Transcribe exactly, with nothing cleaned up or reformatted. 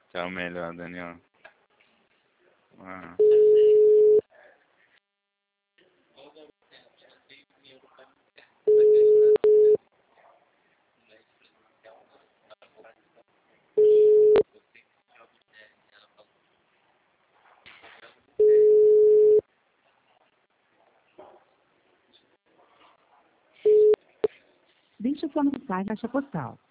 Tchau, melhor, Daniel. Ah. Deixe sua mensagem na caixa postal.